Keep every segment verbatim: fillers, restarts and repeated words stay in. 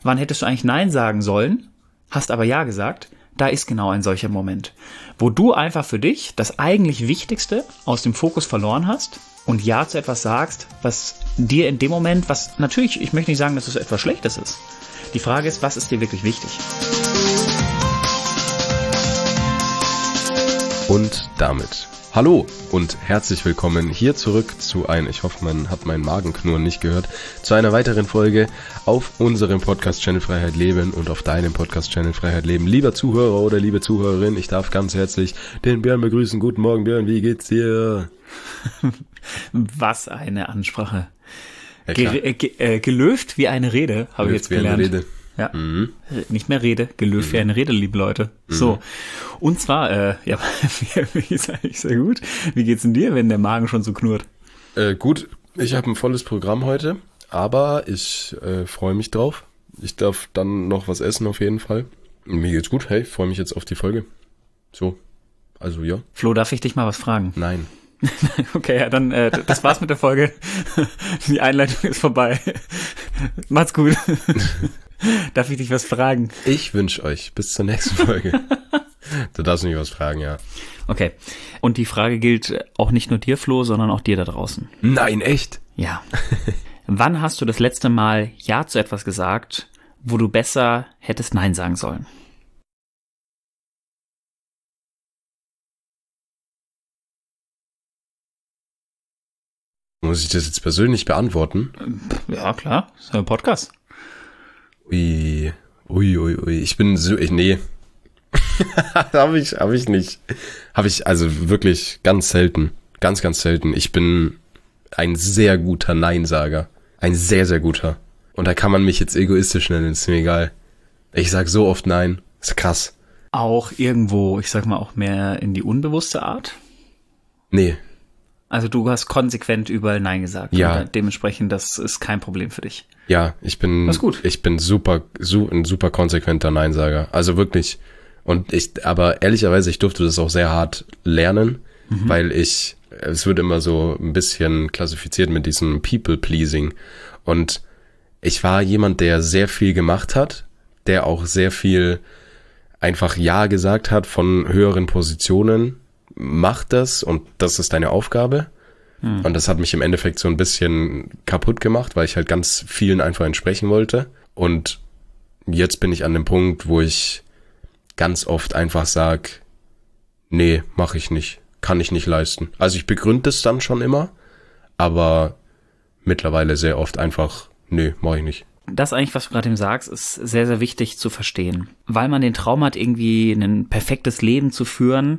wann hättest du eigentlich Nein sagen sollen, hast aber Ja gesagt, da ist genau ein solcher Moment, wo du einfach für dich das eigentlich Wichtigste aus dem Fokus verloren hast und Ja zu etwas sagst, was dir in dem Moment, was natürlich, ich möchte nicht sagen, dass es etwas Schlechtes ist. Die Frage ist, was ist dir wirklich wichtig? Und damit hallo und herzlich willkommen hier zurück zu ein, ich hoffe, man hat meinen Magenknurren nicht gehört, zu einer weiteren Folge auf unserem Podcast-Channel Freiheit Leben und auf deinem Podcast-Channel Freiheit Leben. Lieber Zuhörer oder liebe Zuhörerin, ich darf ganz herzlich den Björn begrüßen. Guten Morgen, Björn, wie geht's dir? Was eine Ansprache. Ja, ge- äh, ge- äh, gelöft wie eine Rede, habe ich jetzt gelernt. Wie eine Rede. Ja, Mhm. nicht mehr Rede, gelöst mhm. wie eine Rede, liebe Leute. Mhm. So, und zwar, äh, ja, wie ist eigentlich sehr gut. Wie geht's denn dir, wenn der Magen schon so knurrt? Äh, gut, ich habe ein volles Programm heute, aber ich äh, freue mich drauf. Ich darf dann noch was essen auf jeden Fall. Mir geht's gut, hey, freue mich jetzt auf die Folge. So, also ja. Flo, darf ich dich mal was fragen? Nein. Okay, ja, dann, äh, das war's mit der Folge. Die Einleitung ist vorbei. Macht's gut. Darf ich dich was fragen? Ich wünsche euch bis zur nächsten Folge. Du darfst mich was fragen, ja. Okay. Und die Frage gilt auch nicht nur dir, Flo, sondern auch dir da draußen. Nein, echt? Ja. Wann hast du das letzte Mal Ja zu etwas gesagt, wo du besser hättest Nein sagen sollen? Muss ich das jetzt persönlich beantworten? Ja, klar. Das ist ein Podcast. Ui, ui, ui, ui. Ich bin so, ich, nee. Habe ich, habe ich nicht. Habe ich, also wirklich ganz selten. Ganz, ganz selten. Ich bin ein sehr guter Neinsager. Ein sehr, sehr guter. Und da kann man mich jetzt egoistisch nennen, ist mir egal. Ich sag so oft Nein. Ist krass. Auch irgendwo, ich sag mal, auch mehr in die unbewusste Art? Nee. Also du hast konsequent überall Nein gesagt. Ja. Und dementsprechend, das ist kein Problem für dich. Ja, ich bin, das ist gut. ich bin super, su, ein super konsequenter Neinsager. Also wirklich. Und ich, aber ehrlicherweise, ich durfte das auch sehr hart lernen, mhm. weil ich, es wird immer so ein bisschen klassifiziert mit diesem People-Pleasing. Und ich war jemand, der sehr viel gemacht hat, der auch sehr viel einfach Ja gesagt hat von höheren Positionen. Mach das und das ist deine Aufgabe. Hm. Und das hat mich im Endeffekt so ein bisschen kaputt gemacht, weil ich halt ganz vielen einfach entsprechen wollte. Und jetzt bin ich an dem Punkt, wo ich ganz oft einfach sag, nee, mach ich nicht, kann ich nicht leisten. Also ich begründe es dann schon immer, aber mittlerweile sehr oft einfach, nee, mach ich nicht. Das eigentlich, was du gerade eben sagst, ist sehr, sehr wichtig zu verstehen, weil man den Traum hat, irgendwie ein perfektes Leben zu führen,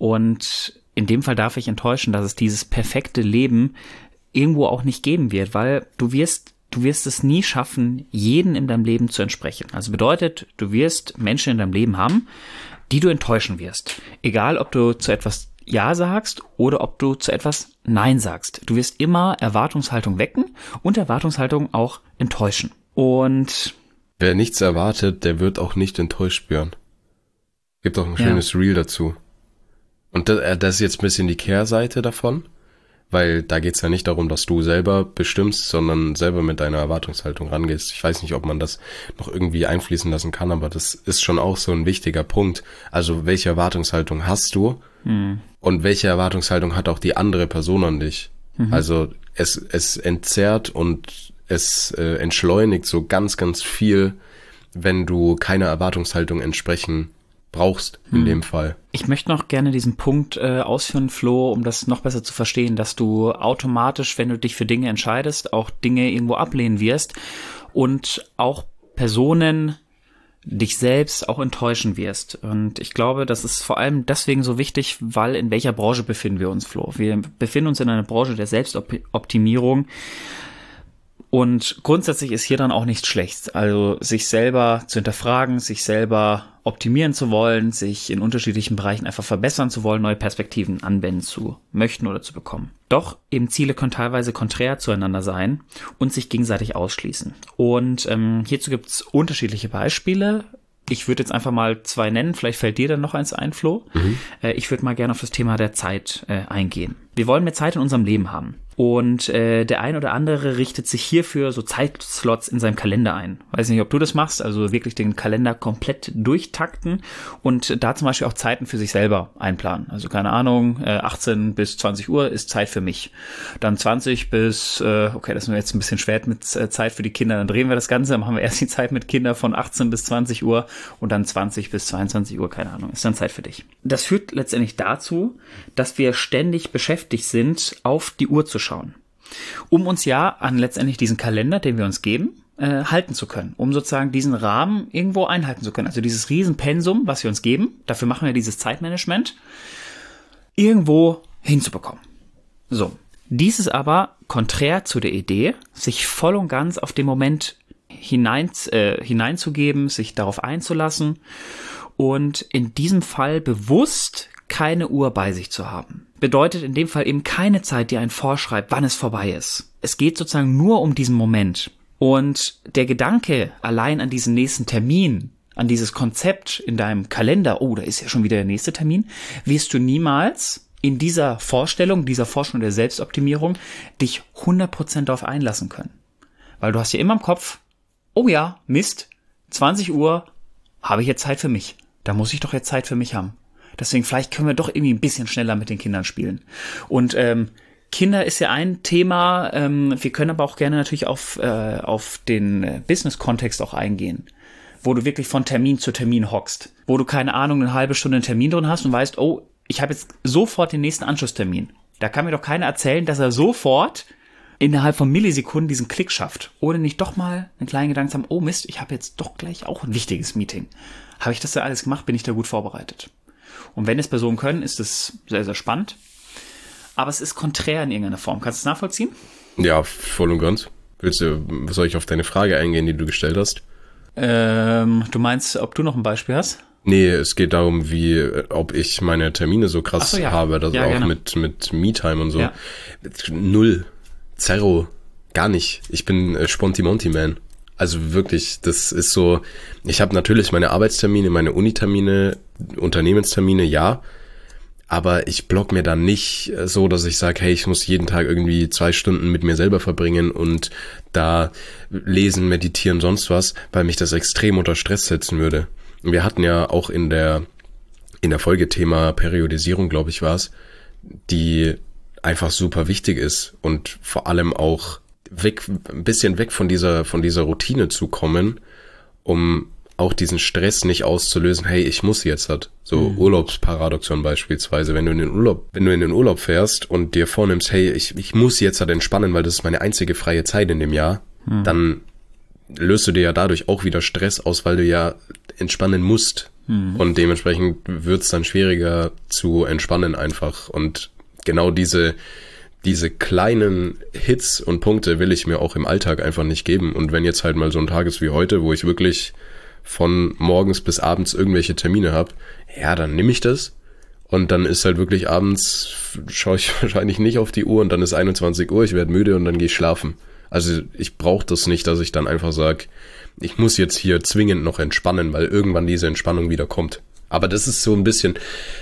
und in dem Fall darf ich enttäuschen, dass es dieses perfekte Leben irgendwo auch nicht geben wird, weil du wirst, du wirst es nie schaffen, jeden in deinem Leben zu entsprechen. Also bedeutet, du wirst Menschen in deinem Leben haben, die du enttäuschen wirst. Egal, ob du zu etwas Ja sagst oder ob du zu etwas Nein sagst. Du wirst immer Erwartungshaltung wecken und Erwartungshaltung auch enttäuschen. Und wer nichts erwartet, der wird auch nicht enttäuscht werden. Gibt auch ein schönes ja. Reel dazu. Und das, das ist jetzt ein bisschen die Kehrseite davon, weil da geht's ja nicht darum, dass du selber bestimmst, sondern selber mit deiner Erwartungshaltung rangehst. Ich weiß nicht, ob man das noch irgendwie einfließen lassen kann, aber das ist schon auch so ein wichtiger Punkt. Also welche Erwartungshaltung hast du hm. und welche Erwartungshaltung hat auch die andere Person an dich? Mhm. Also es, es entzerrt und es äh, entschleunigt so ganz, ganz viel, wenn du keiner Erwartungshaltung entsprechen brauchst in hm. dem Fall. Ich möchte noch gerne diesen Punkt äh, ausführen, Flo, um das noch besser zu verstehen, dass du automatisch, wenn du dich für Dinge entscheidest, auch Dinge irgendwo ablehnen wirst und auch Personen, dich selbst auch enttäuschen wirst. Und ich glaube, das ist vor allem deswegen so wichtig, weil in welcher Branche befinden wir uns, Flo? Wir befinden uns in einer Branche der Selbstoptimierung. Und grundsätzlich ist hier dann auch nichts Schlechtes. Also sich selber zu hinterfragen, sich selber optimieren zu wollen, sich in unterschiedlichen Bereichen einfach verbessern zu wollen, neue Perspektiven anwenden zu möchten oder zu bekommen. Doch eben Ziele können teilweise konträr zueinander sein und sich gegenseitig ausschließen. Und ähm, hierzu gibt es unterschiedliche Beispiele. Ich würde jetzt einfach mal zwei nennen, vielleicht fällt dir dann noch eins ein, Flo. Mhm. Äh, ich würde mal gerne auf das Thema der Zeit äh, eingehen. Wir wollen mehr Zeit in unserem Leben haben. Und äh, der ein oder andere richtet sich hierfür so Zeitslots in seinem Kalender ein. Weiß nicht, ob du das machst, also wirklich den Kalender komplett durchtakten und da zum Beispiel auch Zeiten für sich selber einplanen. Also keine Ahnung, äh, achtzehn bis zwanzig Uhr ist Zeit für mich. Dann zwanzig bis, äh, okay, das ist mir jetzt ein bisschen schwer mit äh, Zeit für die Kinder, dann drehen wir das Ganze, dann machen wir erst die Zeit mit Kindern von achtzehn bis zwanzig Uhr und dann zwanzig bis zweiundzwanzig Uhr, keine Ahnung, ist dann Zeit für dich. Das führt letztendlich dazu, dass wir ständig beschäftigt sind, auf die Uhr zu schauen, um uns ja an letztendlich diesen Kalender, den wir uns geben, äh, halten zu können, um sozusagen diesen Rahmen irgendwo einhalten zu können. Also dieses Riesenpensum, was wir uns geben, dafür machen wir dieses Zeitmanagement, irgendwo hinzubekommen. So, dies ist aber konträr zu der Idee, sich voll und ganz auf den Moment hinein, äh, hineinzugeben, sich darauf einzulassen und in diesem Fall bewusst keine Uhr bei sich zu haben. Bedeutet in dem Fall eben keine Zeit, die einen vorschreibt, wann es vorbei ist. Es geht sozusagen nur um diesen Moment. Und der Gedanke allein an diesen nächsten Termin, an dieses Konzept in deinem Kalender, oh, da ist ja schon wieder der nächste Termin, wirst du niemals in dieser Vorstellung, dieser Vorstellung der Selbstoptimierung dich hundert Prozent darauf einlassen können. Weil du hast ja immer im Kopf, oh ja, Mist, zwanzig Uhr habe ich jetzt Zeit für mich. Da muss ich doch jetzt Zeit für mich haben. Deswegen vielleicht können wir doch irgendwie ein bisschen schneller mit den Kindern spielen. Und ähm, Kinder ist ja ein Thema. Ähm, wir können aber auch gerne natürlich auf, äh, auf den äh, Business-Kontext auch eingehen, wo du wirklich von Termin zu Termin hockst, wo du, keine Ahnung, eine halbe Stunde einen Termin drin hast und weißt, oh, ich habe jetzt sofort den nächsten Anschlusstermin. Da kann mir doch keiner erzählen, dass er sofort innerhalb von Millisekunden diesen Klick schafft, ohne nicht doch mal einen kleinen Gedanken zu haben, oh Mist, ich habe jetzt doch gleich auch ein wichtiges Meeting. Habe ich das da alles gemacht? Bin ich da gut vorbereitet? Und wenn es Personen können, ist es sehr, sehr spannend. Aber es ist konträr in irgendeiner Form. Kannst du es nachvollziehen? Ja, voll und ganz. Willst du, soll ich auf deine Frage eingehen, die du gestellt hast? Ähm, du meinst, ob du noch ein Beispiel hast? Nee, es geht darum, wie, ob ich meine Termine so krass so, ja. habe, dass ja, auch gerne. mit, mit Me-Time und so. Ja. Null. Zero. Gar nicht. Ich bin äh, Sponti-Monti-Man. Also wirklich, das ist so, ich habe natürlich meine Arbeitstermine, meine Unitermine, Unternehmenstermine, ja, aber ich block mir dann nicht so, dass ich sage, hey, ich muss jeden Tag irgendwie zwei Stunden mit mir selber verbringen und da lesen, meditieren, sonst was, weil mich das extrem unter Stress setzen würde. Wir hatten ja auch in der in der Folge Thema Periodisierung, glaube ich, war es, die einfach super wichtig ist und vor allem auch weg, ein bisschen weg von dieser, von dieser Routine zu kommen, um auch diesen Stress nicht auszulösen, hey, ich muss jetzt halt. So mhm. Urlaubsparadoxon beispielsweise, wenn du in den Urlaub, wenn du in den Urlaub fährst und dir vornimmst, hey, ich, ich muss jetzt halt entspannen, weil das ist meine einzige freie Zeit in dem Jahr, mhm. dann löst du dir ja dadurch auch wieder Stress aus, weil du ja entspannen musst. Mhm. Und dementsprechend wird es dann schwieriger zu entspannen einfach. Und genau diese Diese kleinen Hits und Punkte will ich mir auch im Alltag einfach nicht geben. Und wenn jetzt halt mal so ein Tag ist wie heute, wo ich wirklich von morgens bis abends irgendwelche Termine habe, ja, dann nehme ich das. Und dann ist halt wirklich abends, schaue ich wahrscheinlich nicht auf die Uhr und dann ist einundzwanzig Uhr, ich werde müde und dann gehe ich schlafen. Also ich brauche das nicht, dass ich dann einfach sage, ich muss jetzt hier zwingend noch entspannen, weil irgendwann diese Entspannung wieder kommt. Aber das ist so ein bisschen...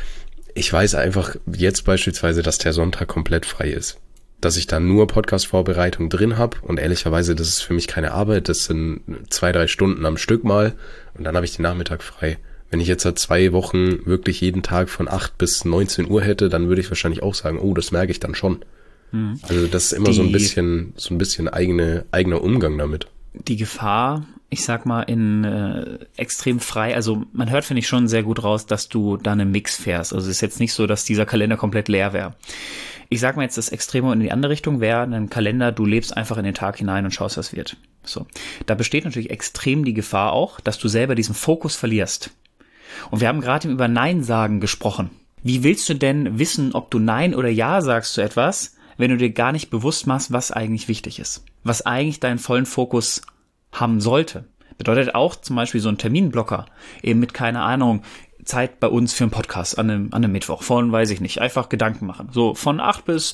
Ich weiß einfach jetzt beispielsweise, dass der Sonntag komplett frei ist. Dass ich da nur Podcast-Vorbereitung drin habe und ehrlicherweise, das ist für mich keine Arbeit, das sind zwei, drei Stunden am Stück mal und dann habe ich den Nachmittag frei. Wenn ich jetzt seit zwei Wochen wirklich jeden Tag von acht bis neunzehn Uhr hätte, dann würde ich wahrscheinlich auch sagen, oh, das merke ich dann schon. Mhm. Also das ist immer die, so ein bisschen, so ein bisschen eigene, eigener Umgang damit. Die Gefahr, ich sag mal, in äh, extrem frei, also man hört, finde ich, schon sehr gut raus, dass du da einen Mix fährst. Also es ist jetzt nicht so, dass dieser Kalender komplett leer wäre. Ich sag mal jetzt, das Extreme in die andere Richtung wäre ein Kalender, du lebst einfach in den Tag hinein und schaust, was wird. So. Da besteht natürlich extrem die Gefahr auch, dass du selber diesen Fokus verlierst. Und wir haben gerade über Nein sagen gesprochen. Wie willst du denn wissen, ob du Nein oder Ja sagst zu etwas, wenn du dir gar nicht bewusst machst, was eigentlich wichtig ist? Was eigentlich deinen vollen Fokus haben sollte. Bedeutet auch zum Beispiel so ein Terminblocker, eben mit, keine Ahnung, Zeit bei uns für einen Podcast an einem, an einem Mittwoch, von, weiß ich nicht, einfach Gedanken machen. So von acht bis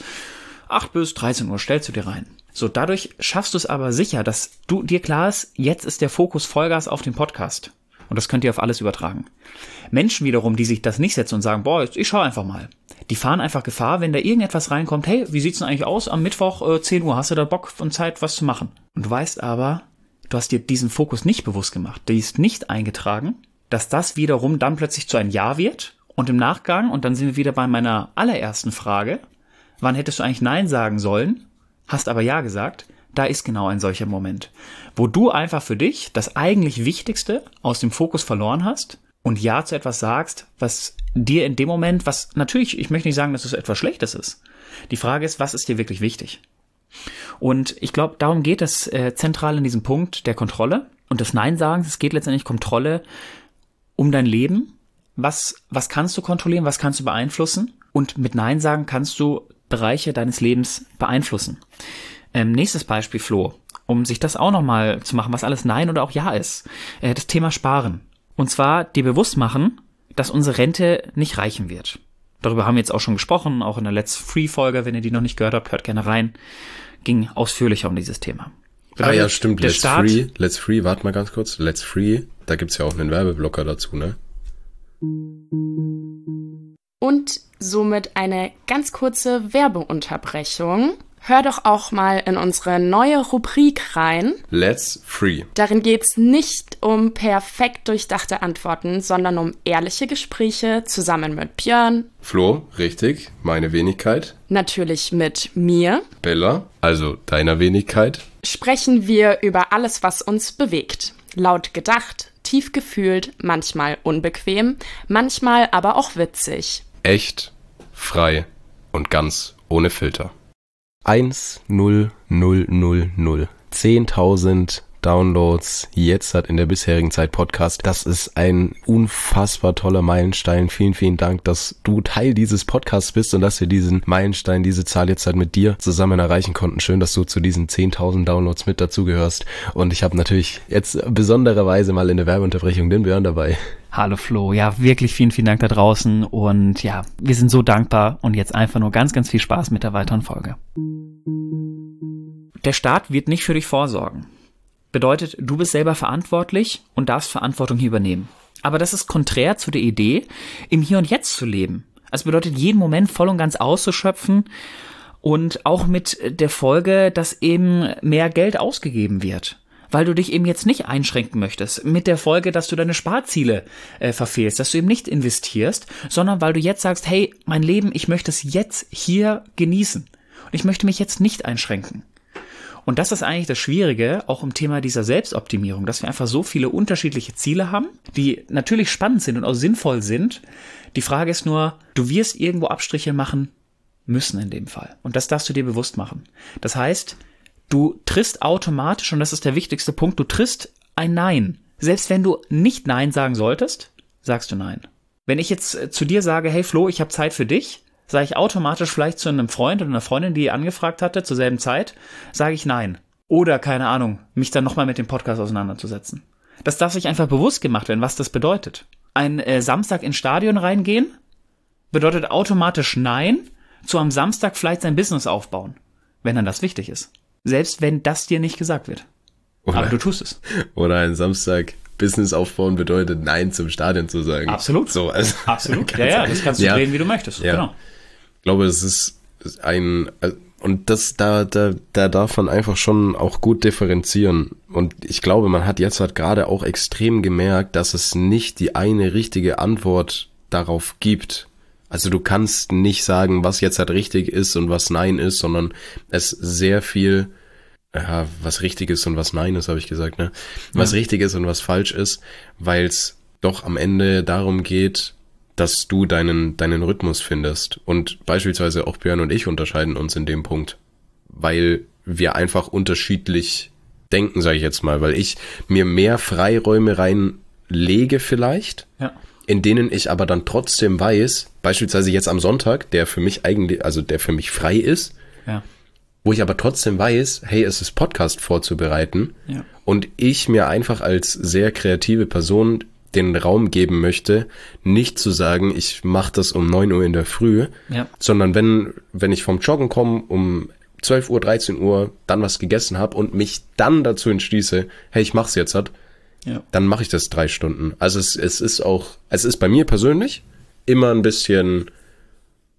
dreizehn Uhr stellst du dir rein. So, dadurch schaffst du es aber sicher, dass du dir klar ist, jetzt ist der Fokus Vollgas auf den Podcast. Und das könnt ihr auf alles übertragen. Menschen wiederum, die sich das nicht setzen und sagen, boah, ich schaue einfach mal, Die fahren einfach Gefahr, wenn da irgendetwas reinkommt, hey, wie sieht's denn eigentlich aus? Am Mittwoch äh, zehn Uhr, hast du da Bock und Zeit, was zu machen? Und du weißt aber, du hast dir diesen Fokus nicht bewusst gemacht. Der ist nicht eingetragen, dass das wiederum dann plötzlich zu einem Ja wird. Und im Nachgang, und dann sind wir wieder bei meiner allerersten Frage, wann hättest du eigentlich Nein sagen sollen, hast aber Ja gesagt, da ist genau ein solcher Moment, wo du einfach für dich das eigentlich Wichtigste aus dem Fokus verloren hast und Ja zu etwas sagst, was dir in dem Moment, was natürlich, ich möchte nicht sagen, dass es etwas Schlechtes ist. Die Frage ist, was ist dir wirklich wichtig? Und ich glaube, darum geht es äh, zentral in diesem Punkt der Kontrolle und des Nein-Sagens. Es geht letztendlich Kontrolle um dein Leben. Was, was kannst du kontrollieren, was kannst du beeinflussen? Und mit Nein sagen kannst du Bereiche deines Lebens beeinflussen. Ähm, nächstes Beispiel, Flo, um sich das auch nochmal zu machen, was alles Nein oder auch Ja ist. Äh, das Thema Sparen. Und zwar dir bewusst machen, dass unsere Rente nicht reichen wird. Darüber haben wir jetzt auch schon gesprochen, auch in der Let's Free-Folge, wenn ihr die noch nicht gehört habt, hört gerne rein. Ging ausführlicher um dieses Thema. Ah ja, stimmt, Let's Free, Let's Free, warte mal ganz kurz, Let's Free, da gibt's ja auch einen Werbeblocker dazu, ne? Und somit eine ganz kurze Werbeunterbrechung. Hör doch auch mal in unsere neue Rubrik rein. Let's Free. Darin geht's nicht um perfekt durchdachte Antworten, sondern um ehrliche Gespräche zusammen mit Björn. Flo, richtig, meine Wenigkeit. Natürlich mit mir. Bella, also deiner Wenigkeit. Sprechen wir über alles, was uns bewegt. Laut gedacht, tief gefühlt, manchmal unbequem, manchmal aber auch witzig. Echt, frei und ganz ohne Filter. eins null null null null. zehntausend Downloads jetzt hat in der bisherigen Zeit Podcast. Das ist ein unfassbar toller Meilenstein. Vielen, vielen Dank, dass du Teil dieses Podcasts bist und dass wir diesen Meilenstein, diese Zahl jetzt halt mit dir zusammen erreichen konnten. Schön, dass du zu diesen zehntausend Downloads mit dazugehörst. Und ich habe natürlich jetzt besondererweise mal in der Werbeunterbrechung den Björn dabei. Hallo Flo, ja wirklich vielen, vielen Dank da draußen und ja, wir sind so dankbar und jetzt einfach nur ganz, ganz viel Spaß mit der weiteren Folge. Der Staat wird nicht für dich vorsorgen. Bedeutet, du bist selber verantwortlich und darfst Verantwortung hier übernehmen. Aber das ist konträr zu der Idee, im Hier und Jetzt zu leben. Also bedeutet, jeden Moment voll und ganz auszuschöpfen und auch mit der Folge, dass eben mehr Geld ausgegeben wird. Weil du dich eben jetzt nicht einschränken möchtest, mit der Folge, dass du deine Sparziele äh, verfehlst, dass du eben nicht investierst, sondern weil du jetzt sagst, hey, mein Leben, ich möchte es jetzt hier genießen und ich möchte mich jetzt nicht einschränken. Und das ist eigentlich das Schwierige, auch im Thema dieser Selbstoptimierung, dass wir einfach so viele unterschiedliche Ziele haben, die natürlich spannend sind und auch sinnvoll sind. Die Frage ist nur, du wirst irgendwo Abstriche machen müssen in dem Fall. Und das darfst du dir bewusst machen. Das heißt, du triffst automatisch, und das ist der wichtigste Punkt, du triffst ein Nein. Selbst wenn du nicht Nein sagen solltest, sagst du Nein. Wenn ich jetzt zu dir sage, hey Flo, ich habe Zeit für dich, sage ich automatisch vielleicht zu einem Freund oder einer Freundin, die angefragt hatte, zur selben Zeit, sage ich Nein. Oder, keine Ahnung, mich dann nochmal mit dem Podcast auseinanderzusetzen. Das darf sich einfach bewusst gemacht werden, was das bedeutet. Ein äh, Samstag ins Stadion reingehen bedeutet automatisch Nein, zu am Samstag vielleicht sein Business aufbauen, wenn dann das wichtig ist. Selbst wenn das dir nicht gesagt wird. Oder, aber du tust es. Oder ein Samstag Business aufbauen bedeutet Nein zum Stadion zu sagen. Absolut. So, also Absolut. Ja, ja, das kannst du ja. drehen, wie du möchtest. Ja. Genau. Ich glaube, es ist ein, und das, da, da, da darf man einfach schon auch gut differenzieren. Und ich glaube, man hat jetzt halt gerade auch extrem gemerkt, dass es nicht die eine richtige Antwort darauf gibt. Also du kannst nicht sagen, was jetzt halt richtig ist und was Nein ist, sondern es sehr viel, ja, was richtig ist und was Nein ist, habe ich gesagt, ne? Was ja. richtig ist und was falsch ist, weil es doch am Ende darum geht, dass du deinen deinen Rhythmus findest. Und beispielsweise auch Björn und ich unterscheiden uns in dem Punkt, weil wir einfach unterschiedlich denken, sage ich jetzt mal, weil ich mir mehr Freiräume reinlege vielleicht, ja. in denen ich aber dann trotzdem weiß, beispielsweise jetzt am Sonntag, der für mich eigentlich, also der für mich frei ist, ja. wo ich aber trotzdem weiß, hey, es ist Podcast vorzubereiten ja. und ich mir einfach als sehr kreative Person den Raum geben möchte, nicht zu sagen, ich mache das um neun Uhr in der Früh, ja. sondern wenn wenn ich vom Joggen komme, um zwölf Uhr, dreizehn Uhr, dann was gegessen habe und mich dann dazu entschließe, hey, ich mach's jetzt halt, ja. dann mache ich das drei Stunden. Also es, es ist auch, es ist bei mir persönlich immer ein bisschen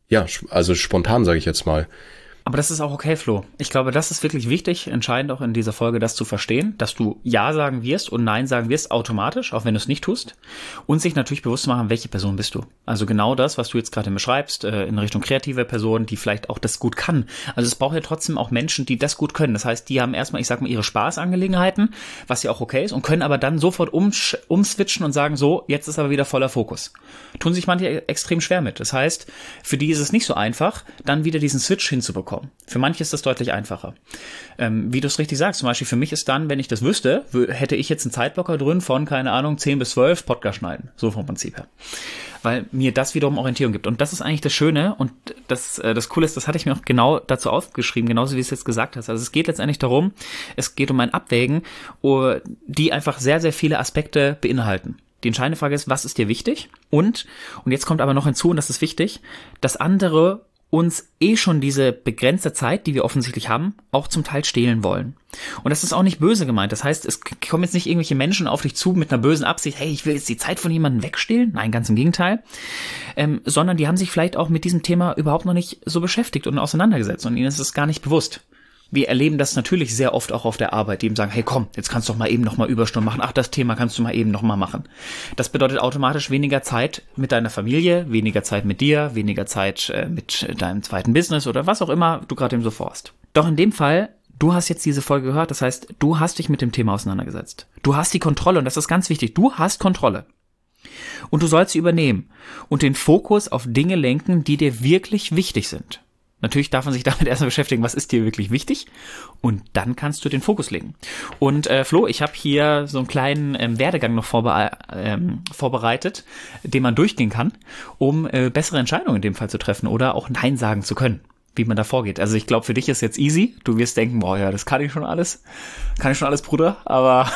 ja, also spontan, sage ich jetzt mal. Aber das ist auch okay, Flo. Ich glaube, das ist wirklich wichtig, entscheidend auch in dieser Folge, das zu verstehen, dass du Ja sagen wirst und Nein sagen wirst automatisch, auch wenn du es nicht tust. Und sich natürlich bewusst zu machen, welche Person bist du. Also genau das, was du jetzt gerade beschreibst, in Richtung kreative Person, die vielleicht auch das gut kann. Also es braucht ja trotzdem auch Menschen, die das gut können. Das heißt, die haben erstmal, ich sag mal, ihre Spaßangelegenheiten, was ja auch okay ist, und können aber dann sofort umsch- umswitchen und sagen, so, jetzt ist aber wieder voller Fokus. Tun sich manche extrem schwer mit. Das heißt, für die ist es nicht so einfach, dann wieder diesen Switch hinzubekommen. Für manche ist das deutlich einfacher. Ähm, wie du es richtig sagst, zum Beispiel für mich ist dann, wenn ich das wüsste, w- hätte ich jetzt einen Zeitblocker drin von, keine Ahnung, zehn bis zwölf Podcast schneiden. So vom Prinzip her. Weil mir das wiederum Orientierung gibt. Und das ist eigentlich das Schöne und das, äh, das Coole ist, das hatte ich mir auch genau dazu aufgeschrieben, genauso wie du es jetzt gesagt hast. Also es geht letztendlich darum, es geht um ein Abwägen, uh, die einfach sehr, sehr viele Aspekte beinhalten. Die entscheidende Frage ist, was ist dir wichtig? Und, und jetzt kommt aber noch hinzu, und das ist wichtig, dass andere uns eh schon diese begrenzte Zeit, die wir offensichtlich haben, auch zum Teil stehlen wollen. Und das ist auch nicht böse gemeint. Das heißt, es kommen jetzt nicht irgendwelche Menschen auf dich zu mit einer bösen Absicht, hey, ich will jetzt die Zeit von jemandem wegstehlen. Nein, ganz im Gegenteil. Ähm, sondern die haben sich vielleicht auch mit diesem Thema überhaupt noch nicht so beschäftigt und auseinandergesetzt. Und ihnen ist es gar nicht bewusst. Wir erleben das natürlich sehr oft auch auf der Arbeit, die eben sagen, hey komm, jetzt kannst du doch mal eben noch mal Überstunden machen. Ach, das Thema kannst du mal eben noch mal machen. Das bedeutet automatisch weniger Zeit mit deiner Familie, weniger Zeit mit dir, weniger Zeit äh, mit deinem zweiten Business oder was auch immer du gerade eben so vorhast. Doch in dem Fall, du hast jetzt diese Folge gehört, das heißt, du hast dich mit dem Thema auseinandergesetzt. Du hast die Kontrolle und das ist ganz wichtig. Du hast Kontrolle. Und du sollst sie übernehmen und den Fokus auf Dinge lenken, die dir wirklich wichtig sind. Natürlich darf man sich damit erstmal beschäftigen, was ist dir wirklich wichtig, und dann kannst du den Fokus legen. Und äh, Flo, ich habe hier so einen kleinen ähm, Werdegang noch vorbe- ähm, vorbereitet, den man durchgehen kann, um äh, bessere Entscheidungen in dem Fall zu treffen oder auch Nein sagen zu können, wie man da vorgeht. Also ich glaube, für dich ist jetzt easy. Du wirst denken, boah, ja, das kann ich schon alles. Kann ich schon alles, Bruder. Aber,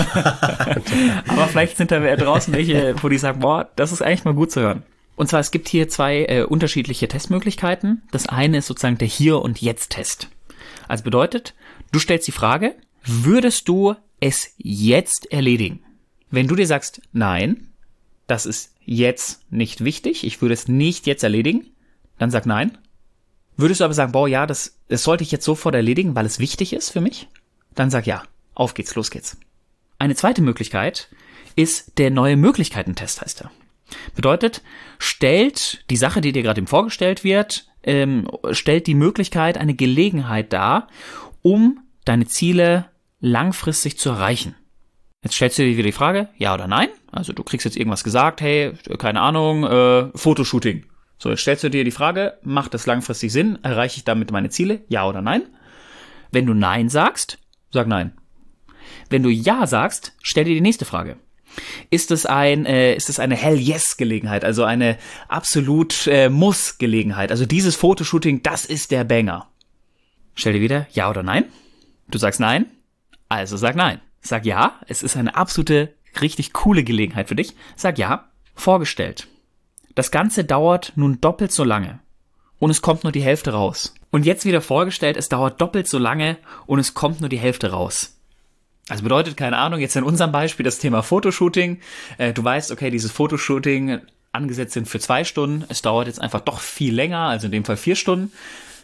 aber vielleicht sind da draußen welche, wo die sagen, boah, das ist eigentlich mal gut zu hören. Und zwar, es gibt hier zwei äh, unterschiedliche Testmöglichkeiten. Das eine ist sozusagen der Hier- und Jetzt-Test. Also bedeutet, du stellst die Frage, würdest du es jetzt erledigen? Wenn du dir sagst, nein, das ist jetzt nicht wichtig, ich würde es nicht jetzt erledigen, dann sag nein. Würdest du aber sagen, boah, ja, das, das sollte ich jetzt sofort erledigen, weil es wichtig ist für mich, dann sag ja, auf geht's, los geht's. Eine zweite Möglichkeit ist der neue Möglichkeiten-Test, heißt er. Bedeutet, stellt die Sache, die dir gerade eben vorgestellt wird, ähm, stellt die Möglichkeit, eine Gelegenheit dar, um deine Ziele langfristig zu erreichen. Jetzt stellst du dir wieder die Frage, ja oder nein? Also du kriegst jetzt irgendwas gesagt, hey, keine Ahnung, äh, Fotoshooting. So, jetzt stellst du dir die Frage, macht das langfristig Sinn? Erreiche ich damit meine Ziele? Ja oder nein? Wenn du Nein sagst, sag Nein. Wenn du Ja sagst, stell dir die nächste Frage. Ist es ein, äh, ist es eine Hell-Yes-Gelegenheit, also eine absolut äh, Muss-Gelegenheit? Also dieses Fotoshooting, das ist der Banger. Stell dir wieder Ja oder Nein. Du sagst Nein, also sag Nein. Sag Ja, es ist eine absolute, richtig coole Gelegenheit für dich. Sag Ja. Vorgestellt. Das Ganze dauert nun doppelt so lange und es kommt nur die Hälfte raus. Und jetzt wieder vorgestellt, es dauert doppelt so lange und es kommt nur die Hälfte raus. Also bedeutet, keine Ahnung, jetzt in unserem Beispiel das Thema Fotoshooting. Äh, du weißt, okay, dieses Fotoshooting angesetzt sind für zwei Stunden. Es dauert jetzt einfach doch viel länger, also in dem Fall vier Stunden.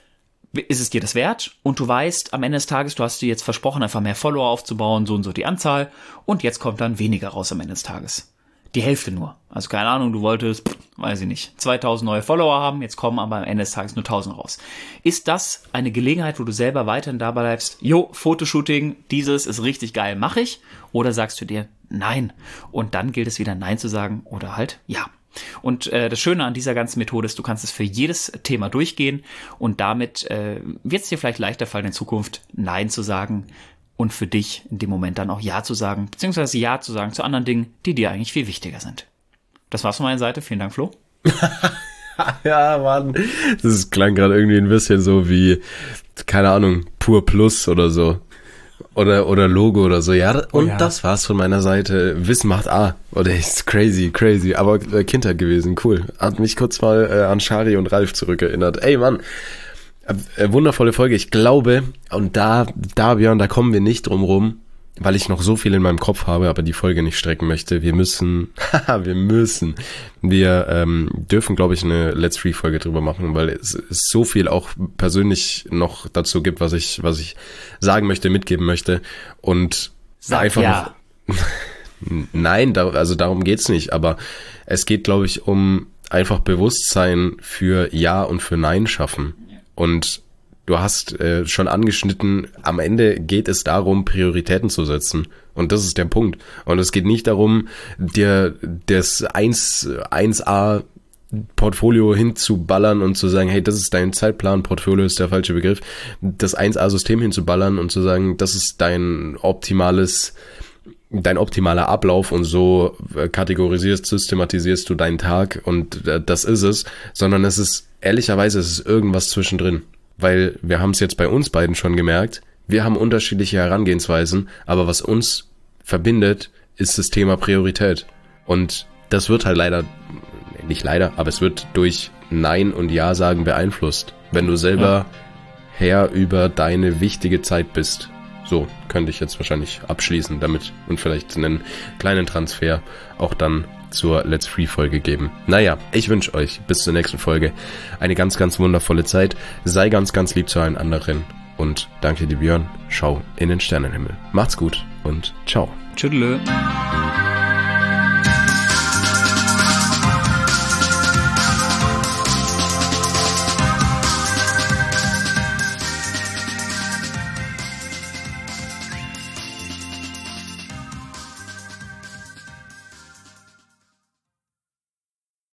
Ist es dir das wert? Und du weißt, am Ende des Tages, du hast dir jetzt versprochen, einfach mehr Follower aufzubauen, so und so die Anzahl. Und jetzt kommt dann weniger raus am Ende des Tages. Die Hälfte nur. Also keine Ahnung, du wolltest, weiß ich nicht, zweitausend neue Follower haben, jetzt kommen aber am Ende des Tages nur tausend raus. Ist das eine Gelegenheit, wo du selber weiterhin dabei bleibst, jo, Fotoshooting, dieses ist richtig geil, mache ich? Oder sagst du dir, nein? Und dann gilt es wieder Nein zu sagen oder halt ja. Und äh, das Schöne an dieser ganzen Methode ist, du kannst es für jedes Thema durchgehen und damit äh, wird es dir vielleicht leichter fallen, in Zukunft Nein zu sagen, und für dich in dem Moment dann auch Ja zu sagen, beziehungsweise Ja zu sagen zu anderen Dingen, die dir eigentlich viel wichtiger sind. Das war's von meiner Seite. Vielen Dank, Flo. Ja, Mann. Das klang gerade irgendwie ein bisschen so wie, keine Ahnung, Pur Plus oder so. Oder, oder Logo oder so. Ja, und oh ja. Das war's von meiner Seite. Wissen macht A. Oder ist crazy, crazy. Aber äh, Kindheit gewesen, cool. Hat mich kurz mal äh, an Shari und Ralf zurückerinnert. Ey, Mann. Wundervolle Folge. Ich glaube, und da, da, Björn, da kommen wir nicht drum rum. weil ich noch so viel in meinem Kopf habe, aber die Folge nicht strecken möchte, wir müssen, haha, wir müssen, wir ähm, dürfen, glaube ich, eine Let's Free-Folge drüber machen, weil es, es so viel auch persönlich noch dazu gibt, was ich, was ich sagen möchte, mitgeben möchte und Sag einfach ja. noch, nein, da, also darum geht's nicht, aber es geht, glaube ich, um einfach Bewusstsein für Ja und für Nein schaffen. Und du hast äh, schon angeschnitten, am Ende geht es darum, Prioritäten zu setzen. Und das ist der Punkt. Und es geht nicht darum, dir das eins a Portfolio hinzuballern und zu sagen, hey, das ist dein Zeitplan, Portfolio ist der falsche Begriff, das eins a System hinzuballern und zu sagen, das ist dein optimales dein optimaler Ablauf und so kategorisierst, systematisierst du deinen Tag und das ist es, sondern es ist, ehrlicherweise, es ist irgendwas zwischendrin, weil wir haben es jetzt bei uns beiden schon gemerkt, wir haben unterschiedliche Herangehensweisen, aber was uns verbindet, ist das Thema Priorität und das wird halt leider, nicht leider, aber es wird durch Nein und Ja sagen beeinflusst, wenn du selber ja. Herr über deine wichtige Zeit bist. So könnte ich jetzt wahrscheinlich abschließen damit und vielleicht einen kleinen Transfer auch dann zur Let's Free-Folge geben. Naja, ich wünsche euch bis zur nächsten Folge eine ganz, ganz wundervolle Zeit. Sei ganz, ganz lieb zu allen anderen und danke dir, Björn. Schau in den Sternenhimmel. Macht's gut und ciao. Tschüss.